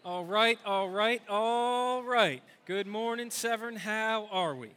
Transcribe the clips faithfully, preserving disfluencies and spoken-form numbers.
All right, all right, all right. Good morning, Severn. How are we?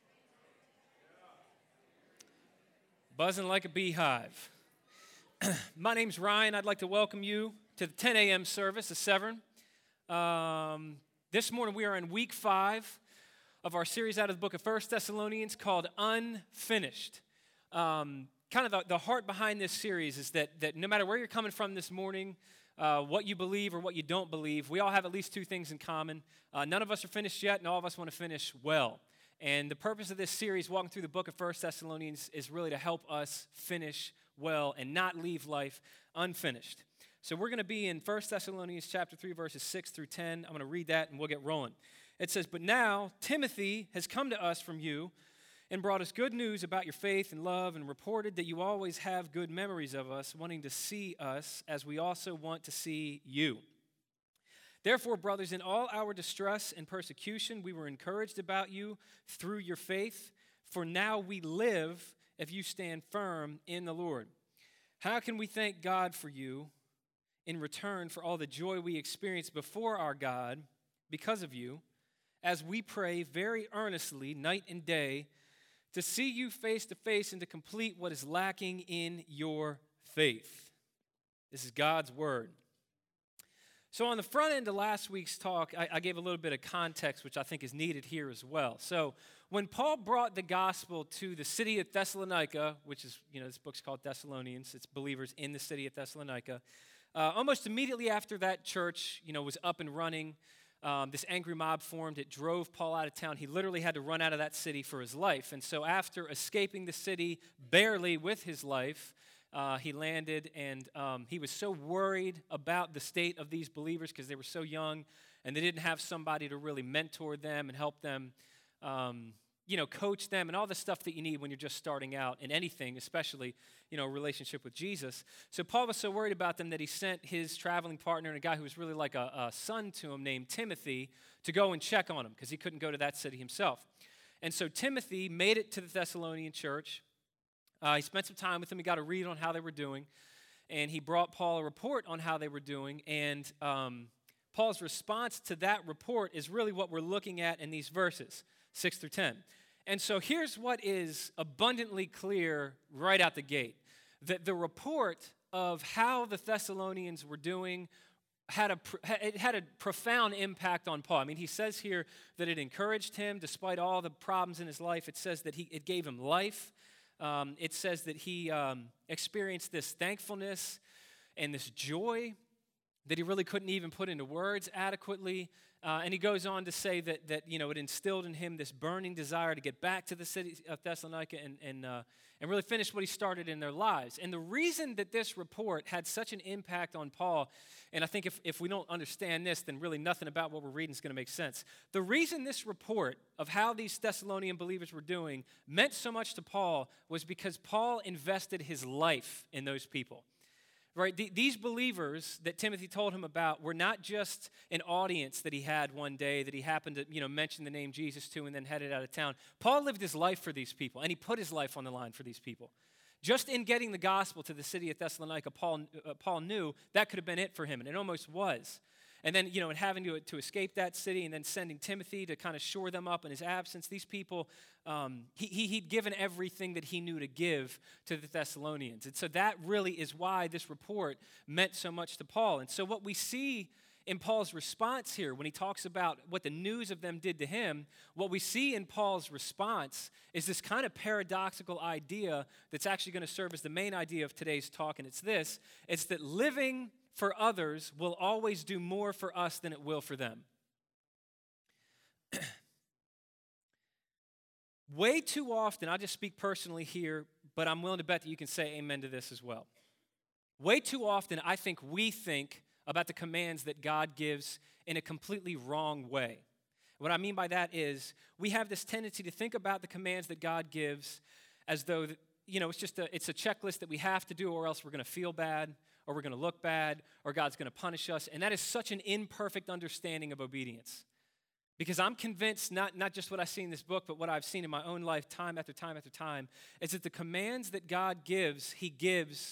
Buzzing like a beehive. My name's Ryan. I'd like to welcome you to the ten a.m. service of Severn. Um, this morning we are in week five of our series out of the book of First Thessalonians called Unfinished. Um, kind of the, the heart behind this series is that, that no matter where you're coming from this morning, Uh, what you believe or what you don't believe, we all have at least two things in common. Uh, none of us are finished yet, and all of us want to finish well. And the purpose of this series, walking through the book of First Thessalonians, is really to help us finish well and not leave life unfinished. So we're going to be in First Thessalonians chapter three, verses six through ten. I'm going to read that, and we'll get rolling. It says, "But now Timothy has come to us from you and brought us good news about your faith and love, and reported that you always have good memories of us, wanting to see us as we also want to see you. Therefore, brothers, in all our distress and persecution, we were encouraged about you through your faith, for now we live if you stand firm in the Lord. How can we thank God for you in return for all the joy we experienced before our God because of you, as we pray very earnestly night and day to see you face to face and to complete what is lacking in your faith." This is God's word. So on the front end of last week's talk, I, I gave a little bit of context, which I think is needed here as well. So when Paul brought the gospel to the city of Thessalonica, which is, you know, this book's called Thessalonians, it's believers in the city of Thessalonica, uh, almost immediately after that church, you know, was up and running, Um, this angry mob formed. It drove Paul out of town. He literally had to run out of that city for his life. And so after escaping the city barely with his life, uh, he landed, and um, he was so worried about the state of these believers because they were so young, and they didn't have somebody to really mentor them and help them, um, you know, coach them and all the stuff that you need when you're just starting out in anything, especially, you know, a relationship with Jesus. So Paul was so worried about them that he sent his traveling partner and a guy who was really like a, a son to him named Timothy to go and check on him because he couldn't go to that city himself. And so Timothy made it to the Thessalonian church. Uh, he spent some time with them. He got a read on how they were doing. And he brought Paul a report on how they were doing. And um, Paul's response to that report is really what we're looking at in these verses, six through ten. And so here's what is abundantly clear right out the gate. That the report of how the Thessalonians were doing had a, it had a profound impact on Paul. I mean, he says here that it encouraged him despite all the problems in his life. It says that he, it gave him life. Um, it says that he um, experienced this thankfulness and this joy that he really couldn't even put into words adequately. Uh, and he goes on to say that, that, you know, it instilled in him this burning desire to get back to the city of Thessalonica and, and, uh, and really finish what he started in their lives. And the reason that this report had such an impact on Paul, and I think if, if we don't understand this, then really nothing about what we're reading is going to make sense. The reason this report of how these Thessalonian believers were doing meant so much to Paul was because Paul invested his life in those people. Right, these believers that Timothy told him about were not just an audience that he had one day that he happened to, you know, mention the name Jesus to and then headed out of town. Paul lived his life for these people, and he put his life on the line for these people. Just in getting the gospel to the city of Thessalonica, Paul, uh, Paul knew that could have been it for him, and it almost was. And then, you know, and having to, to escape that city and then sending Timothy to kind of shore them up in his absence, these people, um, he, he, he'd given everything that he knew to give to the Thessalonians. And so that really is why this report meant so much to Paul. And so what we see in Paul's response here, when he talks about what the news of them did to him, what we see in Paul's response is this kind of paradoxical idea that's actually going to serve as the main idea of today's talk, and it's this. It's that living for others will always do more for us than it will for them. Way too often, I'll just speak personally here, but I'm willing to bet that you can say amen to this as well. Way too often, I think we think about the commands that God gives in a completely wrong way. What I mean by that is we have this tendency to think about the commands that God gives as though, you know, it's just a, it's a checklist that we have to do or else we're going to feel bad, or we're going to look bad, or God's going to punish us. And that is such an imperfect understanding of obedience. Because I'm convinced, not, not just what I see in this book, but what I've seen in my own life time after time after time, is that the commands that God gives, he gives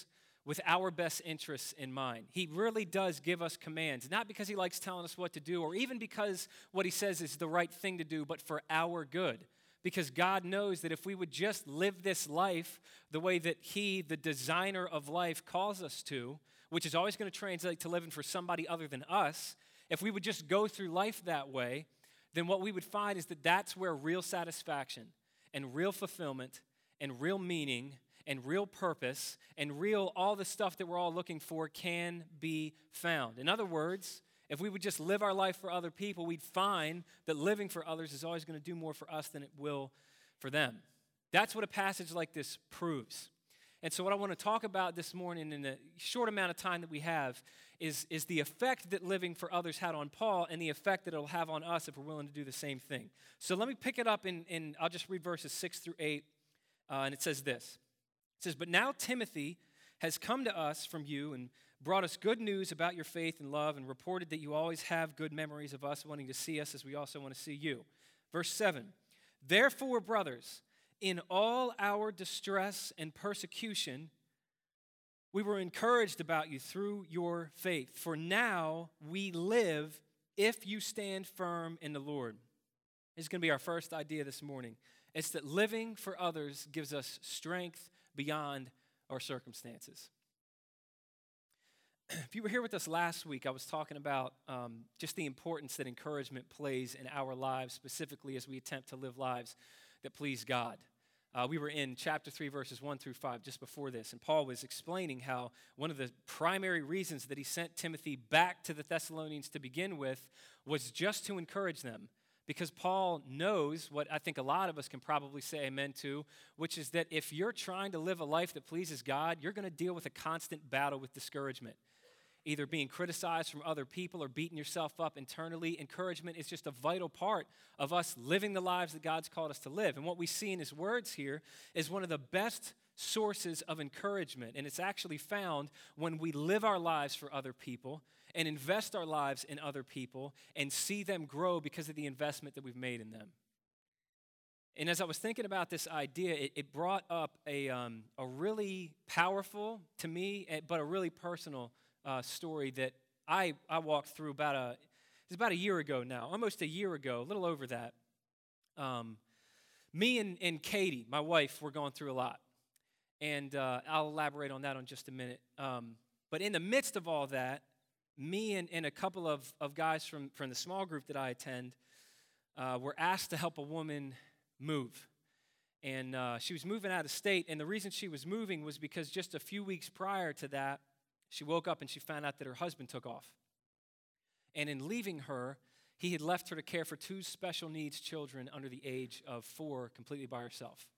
with our best interests in mind. He really does give us commands, not because he likes telling us what to do or even because what he says is the right thing to do, but for our good. Because God knows that if we would just live this life the way that he, the designer of life, calls us to, which is always going to translate to living for somebody other than us, if we would just go through life that way, then what we would find is that that's where real satisfaction and real fulfillment and real meaning and real purpose and real all the stuff that we're all looking for can be found. In other words, if we would just live our life for other people, we'd find that living for others is always going to do more for us than it will for them. That's what a passage like this proves. And so what I want to talk about this morning in the short amount of time that we have is, is the effect that living for others had on Paul and the effect that it'll have on us if we're willing to do the same thing. So let me pick it up in, in I'll just read verses six through eight, uh, and it says this. It says, "But now Timothy has come to us from you and brought us good news about your faith and love and reported that you always have good memories of us, wanting to see us as we also want to see you." Verse seven, "Therefore, brothers, in all our distress and persecution, we were encouraged about you through your faith. For now we live if you stand firm in the Lord." This is going to be our first idea this morning. It's that living for others gives us strength beyond our circumstances. If you were here with us last week, I was talking about um, just the importance that encouragement plays in our lives, specifically as we attempt to live lives that please God. Uh, we were in chapter three, verses one through five, just before this, and Paul was explaining how one of the primary reasons that he sent Timothy back to the Thessalonians to begin with was just to encourage them. Because Paul knows what I think a lot of us can probably say amen to, which is that if you're trying to live a life that pleases God, you're going to deal with a constant battle with discouragement. Either being criticized from other people or beating yourself up internally. Encouragement is just a vital part of us living the lives that God's called us to live. And what we see in his words here is one of the best sources of encouragement. And it's actually found when we live our lives for other people and invest our lives in other people and see them grow because of the investment that we've made in them. And as I was thinking about this idea, it, it brought up a, um, a really powerful, to me, but a really personal uh, story that I, I walked through about a, it's about a year ago now, almost a year ago, a little over that. Um, me and, and Katie, my wife, were going through a lot. And uh, I'll elaborate on that in just a minute. Um, but in the midst of all that, me and, and a couple of, of guys from, from the small group that I attend uh, were asked to help a woman move. And uh, she was moving out of state, and the reason she was moving was because just a few weeks prior to that, she woke up and she found out that her husband took off. And in leaving her, he had left her to care for two special needs children under the age of four completely by herself.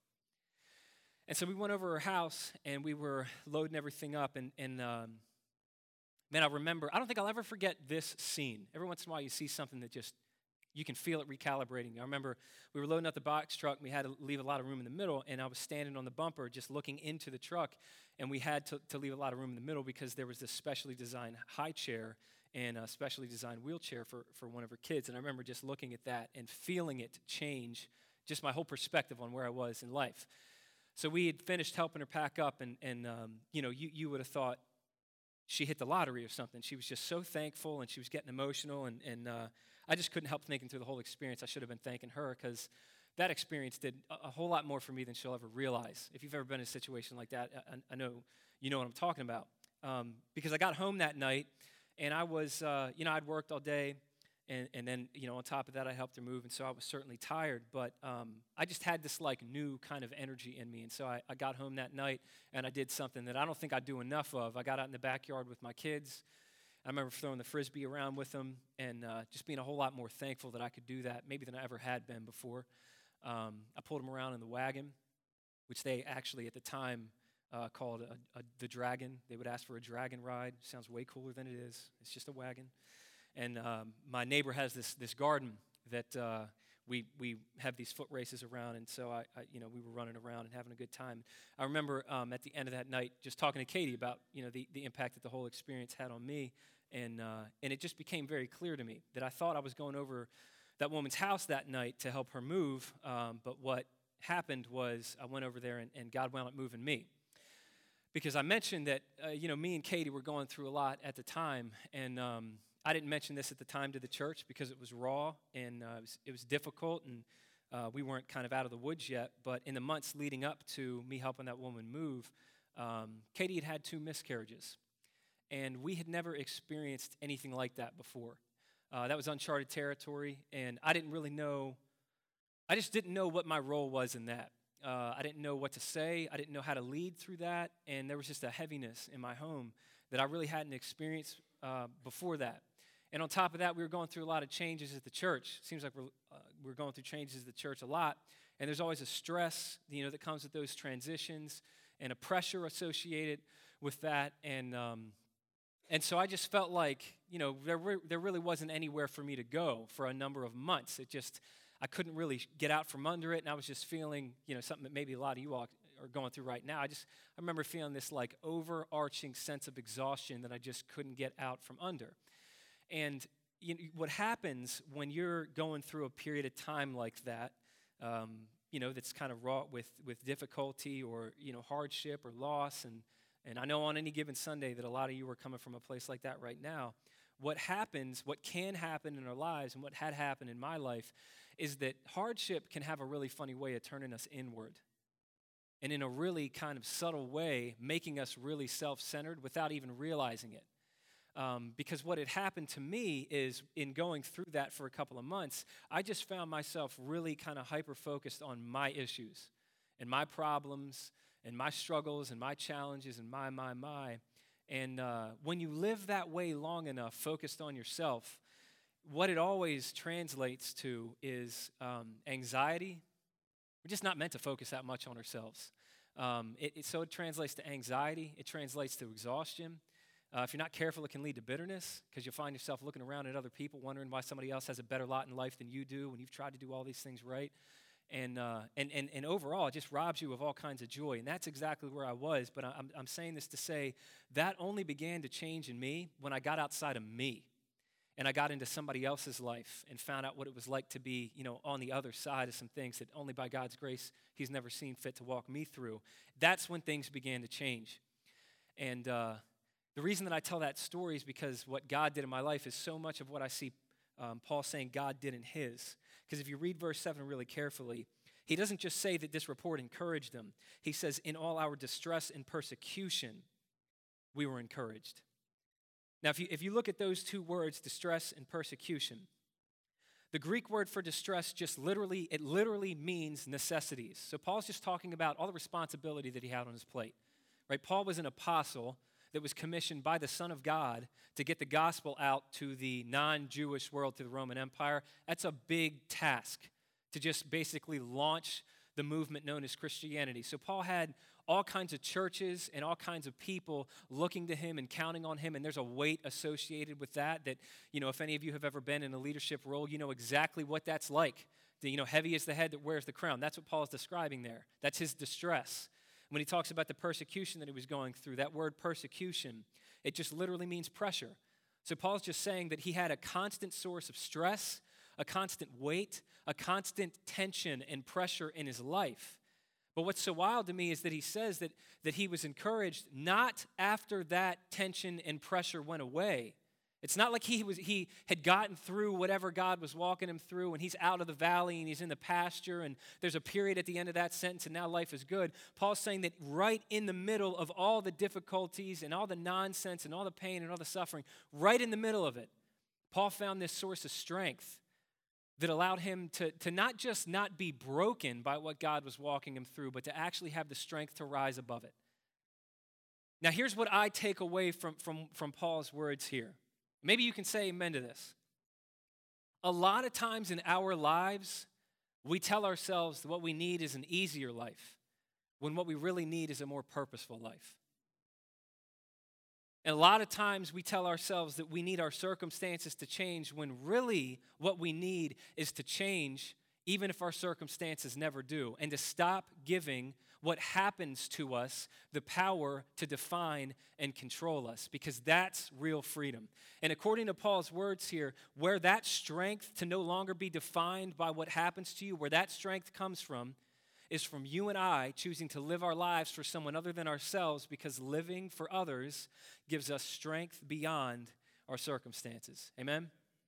And so we went over her house, and we were loading everything up, and, and um, man, I remember, I don't think I'll ever forget this scene. Every once in a while you see something that just, you can feel it recalibrating. I remember we were loading up the box truck, and we had to leave a lot of room in the middle, and I was standing on the bumper just looking into the truck, and we had to, to leave a lot of room in the middle because there was this specially designed high chair and a specially designed wheelchair for, for one of her kids. And I remember just looking at that and feeling it change just my whole perspective on where I was in life. So we had finished helping her pack up, and, and um, you know, you, you would have thought she hit the lottery or something. She was just so thankful, and she was getting emotional, and, and uh, I just couldn't help thinking through the whole experience. I should have been thanking her because that experience did a, a whole lot more for me than she'll ever realize. If you've ever been in a situation like that, I, I know you know what I'm talking about. Um, because I got home that night, and I was, uh, you know, I'd worked all day, and, and then, you know, on top of that, I helped her move, and so I was certainly tired, but um, I just had this, like, new kind of energy in me, and so I, I got home that night, and I did something that I don't think I do enough of. I got out in the backyard with my kids. I remember throwing the Frisbee around with them and uh, just being a whole lot more thankful that I could do that, maybe than I ever had been before. Um, I pulled them around in the wagon, which they actually at the time uh, called a, a, the Dragon. They would ask for a dragon ride. Sounds way cooler than it is. It's just a wagon. And um, my neighbor has this this garden that uh, we we have these foot races around, and so I, I you know we were running around and having a good time. I remember um, at the end of that night just talking to Katie about you know the the impact that the whole experience had on me, and uh, and it just became very clear to me that I thought I was going over that woman's house that night to help her move, um, but what happened was I went over there and, and God wound up moving me. because I mentioned that, uh, you know, me and Katie were going through a lot at the time, and um, I didn't mention this at the time to the church because it was raw, and uh, it, was, it was difficult, and uh, we weren't kind of out of the woods yet, but in the months leading up to me helping that woman move, um, Katie had had two miscarriages, and we had never experienced anything like that before. Uh, that was uncharted territory, and I didn't really know, I just didn't know what my role was in that. Uh, I didn't know what to say. I didn't know how to lead through that. And there was just a heaviness in my home that I really hadn't experienced uh, before that. And on top of that, we were going through a lot of changes at the church. It seems like we're, uh, we're going through changes at the church a lot. And there's always a stress, you know, that comes with those transitions and a pressure associated with that. And um, and so I just felt like, you know, there, re- there really wasn't anywhere for me to go for a number of months. It just... I couldn't really get out from under it, and I was just feeling, you know, something that maybe a lot of you all are going through right now. I just, I remember feeling this, like, overarching sense of exhaustion that I just couldn't get out from under. And you know, what happens when you're going through a period of time like that, um, you know, that's kind of wrought with, with difficulty or, you know, hardship or loss, and, and I know on any given Sunday that a lot of you are coming from a place like that right now. What happens, what can happen in our lives, and what had happened in my life, is that hardship can have a really funny way of turning us inward. And in a really kind of subtle way, making us really self-centered without even realizing it. Um, because what had happened to me is, in going through that for a couple of months, I just found myself really kind of hyper-focused on my issues and my problems and my struggles and my challenges and my, my, my. And uh, when you live that way long enough, focused on yourself, what it always translates to is um, anxiety. We're just not meant to focus that much on ourselves. Um, it, it, so it translates to anxiety. It translates to exhaustion. Uh, if you're not careful, it can lead to bitterness because you'll find yourself looking around at other people, wondering why somebody else has a better lot in life than you do when you've tried to do all these things right. And, uh, and, and, and overall, it just robs you of all kinds of joy. And that's exactly where I was. But I'm, I'm saying this to say that only began to change in me when I got outside of me. And I got into somebody else's life and found out what it was like to be, you know, on the other side of some things that only by God's grace he's never seen fit to walk me through. That's when things began to change. And uh, the reason that I tell that story is because what God did in my life is so much of what I see um, Paul saying God did in his. Because if you read verse seven really carefully, he doesn't just say that this report encouraged them. He says, in all our distress and persecution, we were encouraged. Now, if you, if you look at those two words, distress and persecution, the Greek word for distress just literally, it literally means necessities. So Paul's just talking about all the responsibility that he had on his plate, right? Paul was an apostle that was commissioned by the Son of God to get the gospel out to the non-Jewish world, to the Roman Empire. That's a big task to just basically launch the movement known as Christianity. So Paul had all kinds of churches and all kinds of people looking to him and counting on him, and there's a weight associated with that that, you know, if any of you have ever been in a leadership role, you know exactly what that's like. The, you know, heavy is the head that wears the crown. That's what Paul is describing there. That's his distress. When he talks about the persecution that he was going through, that word persecution, it just literally means pressure. So Paul's just saying that he had a constant source of stress, a constant weight, a constant tension and pressure in his life. But what's so wild to me is that he says that, that he was encouraged not after that tension and pressure went away. It's not like he was he had gotten through whatever God was walking him through and he's out of the valley and he's in the pasture and there's a period at the end of that sentence and now life is good. Paul's saying that right in the middle of all the difficulties and all the nonsense and all the pain and all the suffering, right in the middle of it, Paul found this source of strength that allowed him to, to not just not be broken by what God was walking him through, but to actually have the strength to rise above it. Now, here's what I take away from, from, from Paul's words here. Maybe you can say amen to this. A lot of times in our lives, we tell ourselves that what we need is an easier life, when what we really need is a more purposeful life. And a lot of times we tell ourselves that we need our circumstances to change when really what we need is to change even if our circumstances never do, and to stop giving what happens to us the power to define and control us, because that's real freedom. And according to Paul's words here, where that strength to no longer be defined by what happens to you, where that strength comes from, is from you and I choosing to live our lives for someone other than ourselves, because living for others gives us strength beyond our circumstances. Amen?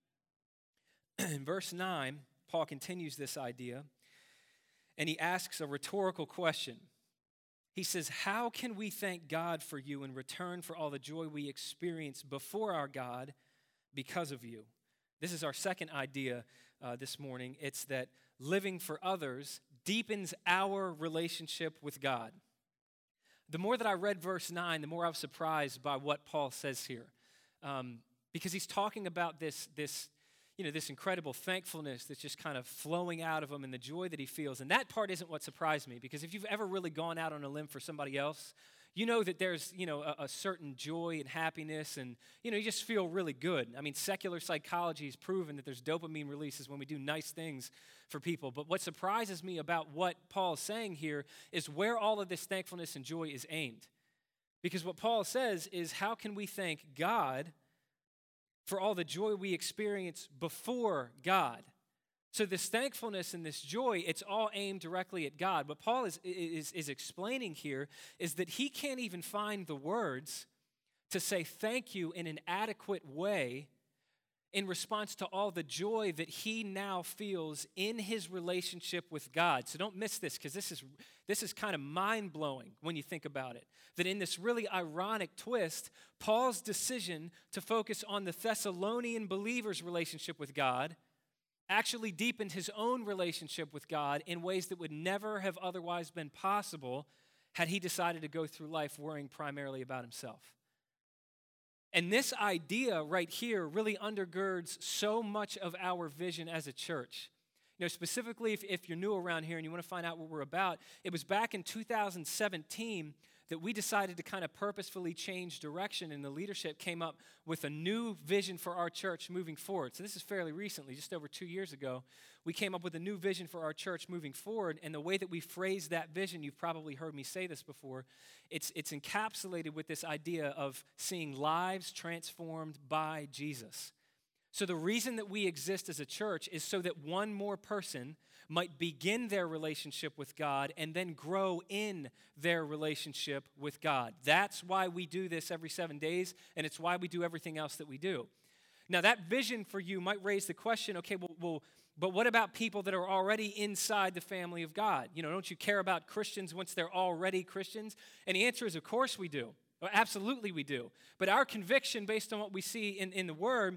In verse nine, Paul continues this idea, and he asks a rhetorical question. He says, how can we thank God for you in return for all the joy we experience before our God because of you? This is our second idea uh, this morning. It's that living for others deepens our relationship with God. The more that I read verse nine, the more I was surprised by what Paul says here. Um, because he's talking about this, this, you know, this incredible thankfulness that's just kind of flowing out of him and the joy that he feels. And that part isn't what surprised me, because if you've ever really gone out on a limb for somebody else, you know that there's, you know, a, a certain joy and happiness, and, you know, you just feel really good. I mean, secular psychology has proven that there's dopamine releases when we do nice things for people. But what surprises me about what Paul is saying here is where all of this thankfulness and joy is aimed. Because what Paul says is, how can we thank God for all the joy we experience before God? So this thankfulness and this joy, it's all aimed directly at God. What Paul is, is, is explaining here is that he can't even find the words to say thank you in an adequate way in response to all the joy that he now feels in his relationship with God. So don't miss this, because this is, this is kind of mind-blowing when you think about it. That in this really ironic twist, Paul's decision to focus on the Thessalonian believers' relationship with God actually deepened his own relationship with God in ways that would never have otherwise been possible had he decided to go through life worrying primarily about himself. And this idea right here really undergirds so much of our vision as a church. You know, specifically, if, if you're new around here and you want to find out what we're about, it was back in two thousand seventeen that we decided to kind of purposefully change direction, and the leadership came up with a new vision for our church moving forward. So this is fairly recently, just over two years ago. We came up with a new vision for our church moving forward, and the way that we phrased that vision, you've probably heard me say this before, it's, it's encapsulated with this idea of seeing lives transformed by Jesus. So the reason that we exist as a church is so that one more person might begin their relationship with God and then grow in their relationship with God. That's why we do this every seven days, and it's why we do everything else that we do. Now, that vision for you might raise the question, okay, well, well but what about people that are already inside the family of God? You know, don't you care about Christians once they're already Christians? And the answer is, of course we do. Well, absolutely we do. But our conviction, based on what we see in, in the Word,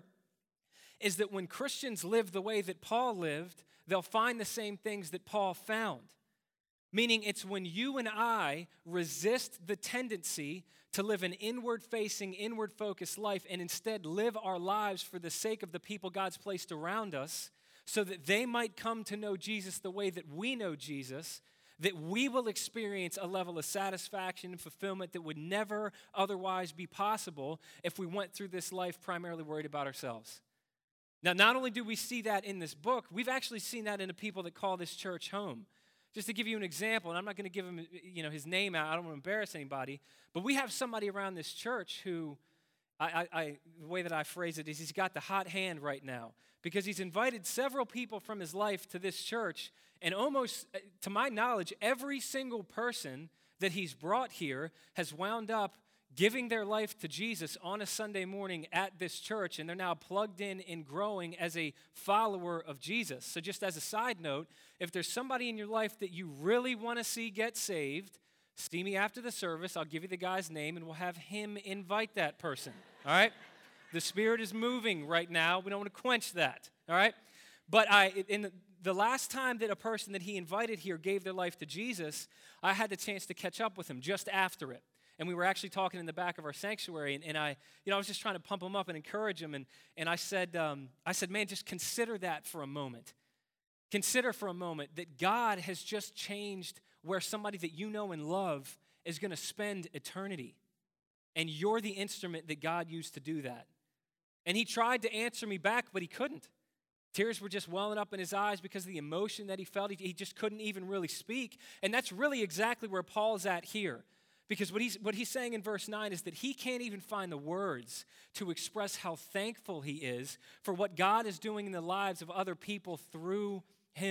is that when Christians live the way that Paul lived, they'll find the same things that Paul found. Meaning it's when you and I resist the tendency to live an inward-facing, inward-focused life and instead live our lives for the sake of the people God's placed around us so that they might come to know Jesus the way that we know Jesus, that we will experience a level of satisfaction and fulfillment that would never otherwise be possible if we went through this life primarily worried about ourselves. Now, not only do we see that in this book, we've actually seen that in the people that call this church home. Just to give you an example, and I'm not going to give him, you know, his name out. I don't want to embarrass anybody, but we have somebody around this church who, I, I, I, the way that I phrase it is, he's got the hot hand right now because he's invited several people from his life to this church, and almost, to my knowledge, every single person that he's brought here has wound up giving their life to Jesus on a Sunday morning at this church, and they're now plugged in and growing as a follower of Jesus. So just as a side note, if there's somebody in your life that you really want to see get saved, see me after the service. I'll give you the guy's name, and we'll have him invite that person, all right? The Spirit is moving right now. We don't want to quench that, all right? But I, in the, the last time that a person that he invited here gave their life to Jesus, I had the chance to catch up with him just after it. And we were actually talking in the back of our sanctuary, and, and I, you know, I was just trying to pump him up and encourage him, and, and I said, um, I said, man, just consider that for a moment. Consider for a moment that God has just changed where somebody that you know and love is going to spend eternity, and you're the instrument that God used to do that. And he tried to answer me back, but he couldn't. Tears were just welling up in his eyes because of the emotion that he felt. He, he just couldn't even really speak, and that's really exactly where Paul's at here. Because what he's, what he's saying in verse nine is that he can't even find the words to express how thankful he is for what God is doing in the lives of other people through him.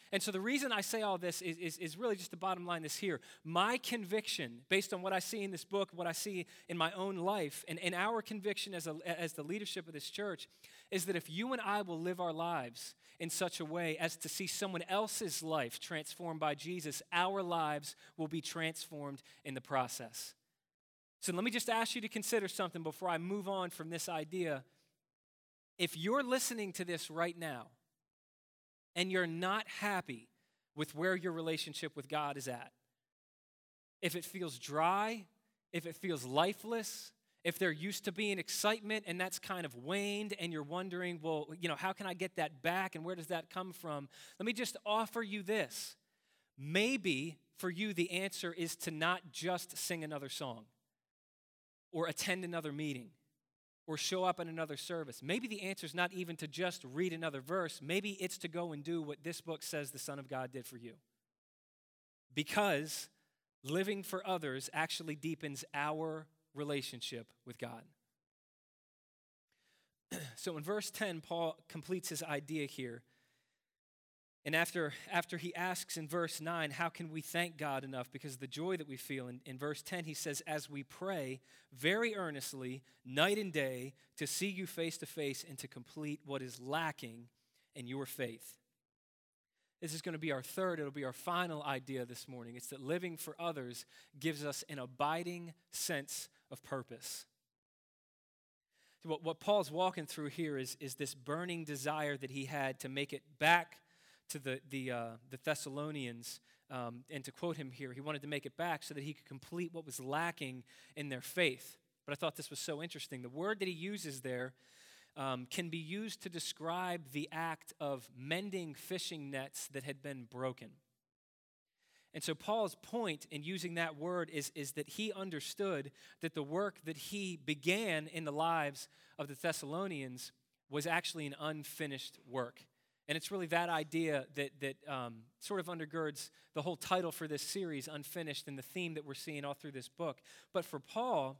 And so the reason I say all this is, is, is really just the bottom line is here. My conviction, based on what I see in this book, what I see in my own life, and, and our conviction as, a, as the leadership of this church, is that if you and I will live our lives in such a way as to see someone else's life transformed by Jesus, our lives will be transformed in the process. So let me just ask you to consider something before I move on from this idea. If you're listening to this right now, and you're not happy with where your relationship with God is at, if it feels dry, if it feels lifeless, if there used to be an excitement and that's kind of waned and you're wondering, well, you know, how can I get that back and where does that come from? Let me just offer you this. Maybe for you the answer is to not just sing another song or attend another meeting or show up in another service. Maybe the answer is not even to just read another verse. Maybe it's to go and do what this book says the Son of God did for you. Because living for others actually deepens our relationship with God. So in verse ten, Paul completes his idea here. And after, after he asks in verse nine, how can we thank God enough because of the joy that we feel? In, in verse ten, he says, as we pray very earnestly, night and day, to see you face to face and to complete what is lacking in your faith. This is going to be our third, it'll be our final idea this morning. It's that living for others gives us an abiding sense of purpose. So what, what Paul's walking through here is, is this burning desire that he had to make it back to the the, uh, the Thessalonians, um, and to quote him here, he wanted to make it back so that he could complete what was lacking in their faith. But I thought this was so interesting. The word that he uses there um, can be used to describe the act of mending fishing nets that had been broken. And so Paul's point in using that word is, is that he understood that the work that he began in the lives of the Thessalonians was actually an unfinished work. And it's really that idea that, that um, sort of undergirds the whole title for this series, Unfinished, and the theme that we're seeing all through this book. But for Paul,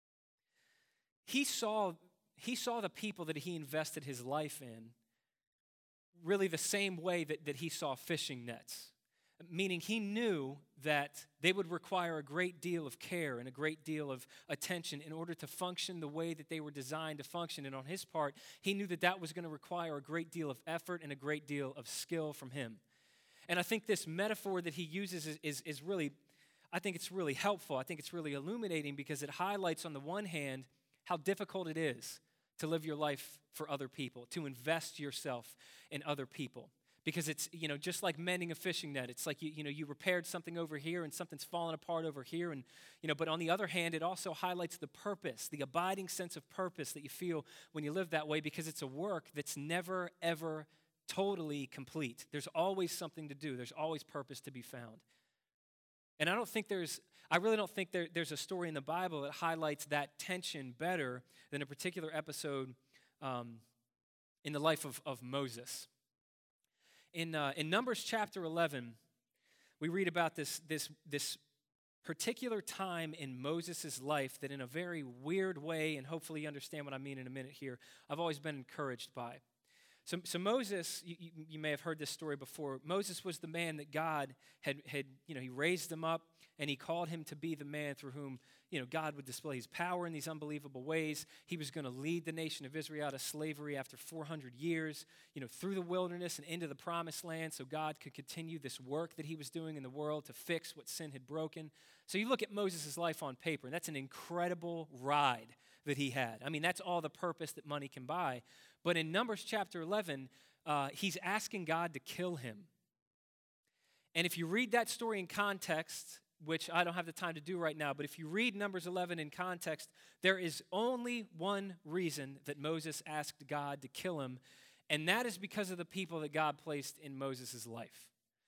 he saw, he saw the people that he invested his life in really the same way that, that he saw fishing nets. Meaning he knew that they would require a great deal of care and a great deal of attention in order to function the way that they were designed to function. And on his part, he knew that that was going to require a great deal of effort and a great deal of skill from him. And I think this metaphor that he uses is, is, is really, I think it's really helpful. I think it's really illuminating because it highlights on the one hand how difficult it is to live your life for other people, to invest yourself in other people. Because it's, you know, just like mending a fishing net. It's like, you, you know, you repaired something over here and something's fallen apart over here. And, you know, but on the other hand, it also highlights the purpose, the abiding sense of purpose that you feel when you live that way because it's a work that's never, ever totally complete. There's always something to do. There's always purpose to be found. And I don't think there's, I really don't think there, there's a story in the Bible that highlights that tension better than a particular episode um, in the life of, of Moses. In, uh, in Numbers chapter eleven, we read about this, this, this particular time in Moses' life that in a very weird way, and hopefully you understand what I mean in a minute here, I've always been encouraged by. So, so Moses, you, you may have heard this story before. Moses was the man that God had, had, you know, he raised him up and he called him to be the man through whom, you know, God would display his power in these unbelievable ways. He was going to lead the nation of Israel out of slavery after four hundred years, you know, through the wilderness and into the promised land so God could continue this work that he was doing in the world to fix what sin had broken. So you look at Moses' life on paper, and that's an incredible ride that he had. I mean, that's all the purpose that money can buy. But in Numbers chapter eleven, uh, he's asking God to kill him. And if you read that story in context, which I don't have the time to do right now, but if you read Numbers eleven in context, there is only one reason that Moses asked God to kill him, and that is because of the people that God placed in Moses' life.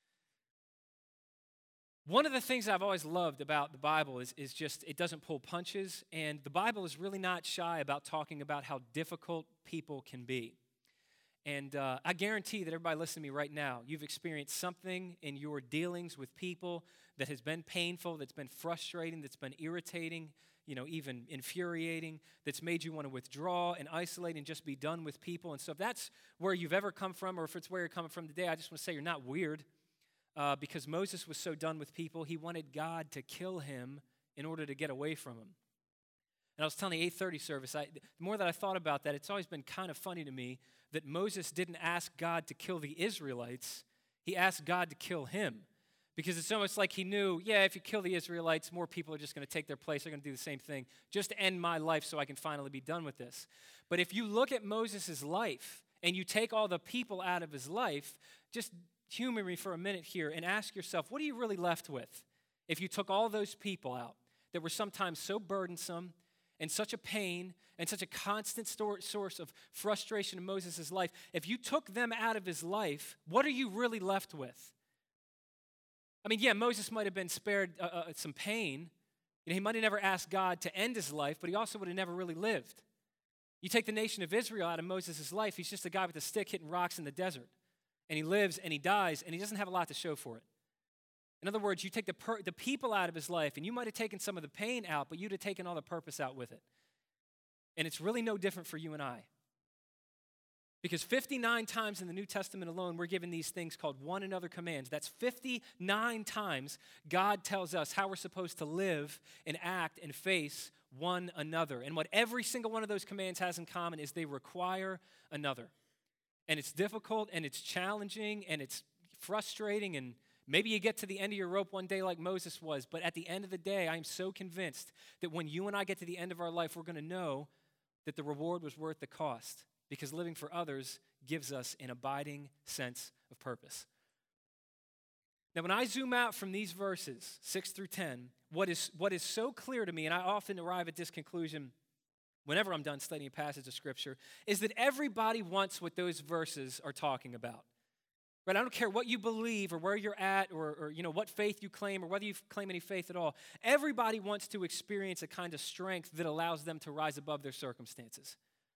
One of the things I've always loved about the Bible is, is just it doesn't pull punches, and the Bible is really not shy about talking about how difficult people can be. And uh, I guarantee that everybody listening to me right now, you've experienced something in your dealings with people that has been painful, that's been frustrating, that's been irritating, you know, even infuriating, that's made you want to withdraw and isolate and just be done with people. And so if that's where you've ever come from, or if it's where you're coming from today, I just want to say you're not weird, uh, because Moses was so done with people, he wanted God to kill him in order to get away from him. And I was telling the eight thirty service, I, the more that I thought about that, it's always been kind of funny to me that Moses didn't ask God to kill the Israelites. He asked God to kill him. Because it's almost like he knew, yeah, if you kill the Israelites, more people are just going to take their place. They're going to do the same thing. Just end my life so I can finally be done with this. But if you look at Moses' life and you take all the people out of his life, just humor me for a minute here and ask yourself, what are you really left with if you took all those people out that were sometimes so burdensome and such a pain and such a constant source of frustration in Moses' life? If you took them out of his life, what are you really left with? I mean, yeah, Moses might have been spared uh, uh, some pain. You know, he might have never asked God to end his life, but he also would have never really lived. You take the nation of Israel out of Moses' life, he's just a guy with a stick hitting rocks in the desert. And he lives and he dies, and he doesn't have a lot to show for it. In other words, you take the, per- the people out of his life, and you might have taken some of the pain out, but you'd have taken all the purpose out with it. And it's really no different for you and I. Because fifty-nine times in the New Testament alone, we're given these things called one another commands. That's fifty-nine times God tells us how we're supposed to live and act and face one another. And what every single one of those commands has in common is they require another. And it's difficult, and it's challenging, and it's frustrating, and maybe you get to the end of your rope one day like Moses was, but at the end of the day, I am so convinced that when you and I get to the end of our life, we're going to know that the reward was worth the cost. Because living for others gives us an abiding sense of purpose. Now, when I zoom out from these verses, six through ten, what is, what is so clear to me, and I often arrive at this conclusion whenever I'm done studying a passage of Scripture, is that everybody wants what those verses are talking about. Right? I don't care what you believe or where you're at or, or you know what faith you claim or whether you claim any faith at all. Everybody wants to experience a kind of strength that allows them to rise above their circumstances.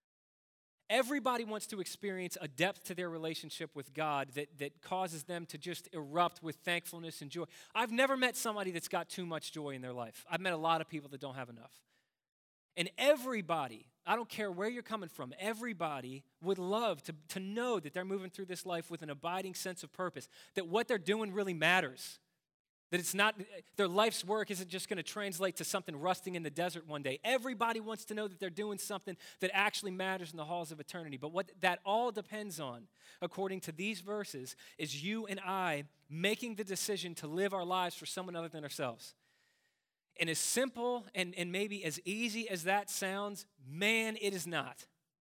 Everybody wants to experience a depth to their relationship with God that, that causes them to just erupt with thankfulness and joy. I've never met somebody that's got too much joy in their life. I've met a lot of people that don't have enough. And everybody, I don't care where you're coming from, everybody would love to, to know that they're moving through this life with an abiding sense of purpose, that what they're doing really matters. That it's not, their life's work isn't just going to translate to something rusting in the desert one day. Everybody wants to know that they're doing something that actually matters in the halls of eternity. But what that all depends on, according to these verses, is you and I making the decision to live our lives for someone other than ourselves. And as simple and, and maybe as easy as that sounds, man, it is not.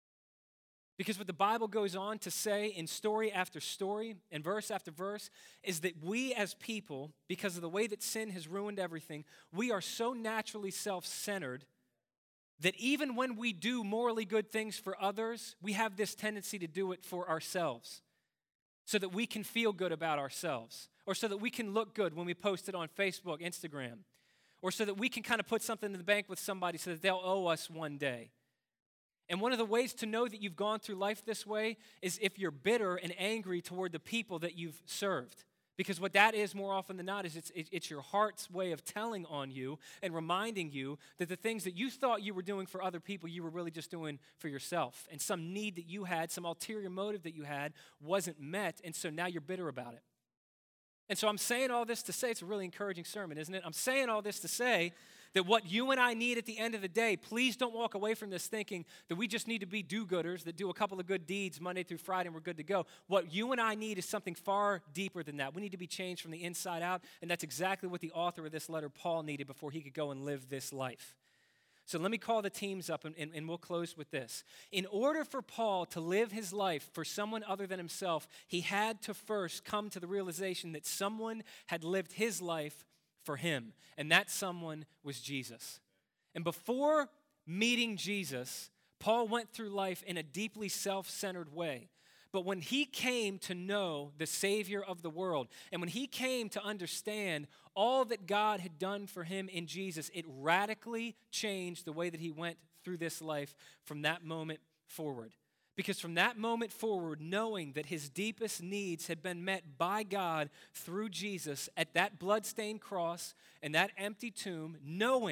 Because what the Bible goes on to say in story after story and verse after verse is that we as people, because of the way that sin has ruined everything, we are so naturally self-centered that even when we do morally good things for others, we have this tendency to do it for ourselves so that we can feel good about ourselves or so that we can look good when we post it on Facebook, Instagram, or so that we can kind of put something in the bank with somebody so that they'll owe us one day. And one of the ways to know that you've gone through life this way is if you're bitter and angry toward the people that you've served. Because what that is more often than not is it's, it's your heart's way of telling on you and reminding you that the things that you thought you were doing for other people, you were really just doing for yourself. And some need that you had, some ulterior motive that you had wasn't met, and so now you're bitter about it. And so I'm saying all this to say, it's a really encouraging sermon, isn't it? I'm saying all this to say that what you and I need at the end of the day, please don't walk away from this thinking that we just need to be do-gooders that do a couple of good deeds Monday through Friday and we're good to go. What you and I need is something far deeper than that. We need to be changed from the inside out, and that's exactly what the author of this letter, Paul, needed before he could go and live this life. So let me call the teams up, and, and, and we'll close with this. In order for Paul to live his life for someone other than himself, he had to first come to the realization that someone had lived his life for him, and that someone was Jesus. And before meeting Jesus, Paul went through life in a deeply self-centered way. But when he came to know the Savior of the world, and when he came to understand all that God had done for him in Jesus, it radically changed the way that he went through this life from that moment forward. Because from that moment forward, knowing that his deepest needs had been met by God through Jesus at that bloodstained cross and that empty tomb, knowing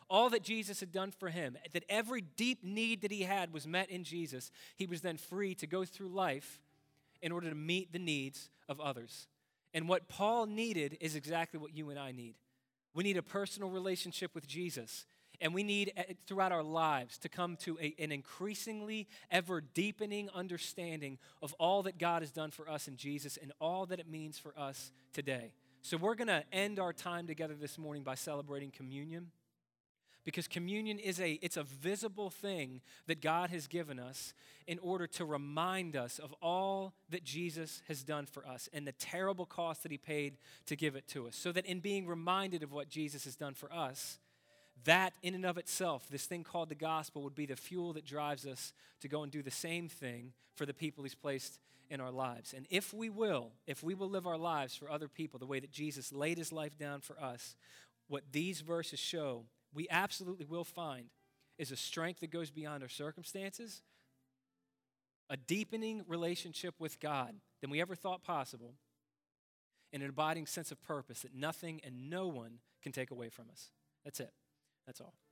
all that Jesus had done for him, that every deep need that he had was met in Jesus, he was then free to go through life in order to meet the needs of others. And what Paul needed is exactly what you and I need. We need a personal relationship with Jesus. And we need, throughout our lives, to come to a, an increasingly, ever deepening understanding of all that God has done for us in Jesus and all that it means for us today. So we're going to end our time together this morning by celebrating communion, because communion is a, it's a visible thing that God has given us in order to remind us of all that Jesus has done for us and the terrible cost that he paid to give it to us. So that in being reminded of what Jesus has done for us, that in and of itself, this thing called the gospel, would be the fuel that drives us to go and do the same thing for the people he's placed in our lives. And if we will, if we will live our lives for other people the way that Jesus laid his life down for us, what these verses show, we absolutely will find is a strength that goes beyond our circumstances, a deepening relationship with God than we ever thought possible, and an abiding sense of purpose that nothing and no one can take away from us. That's it. That's all.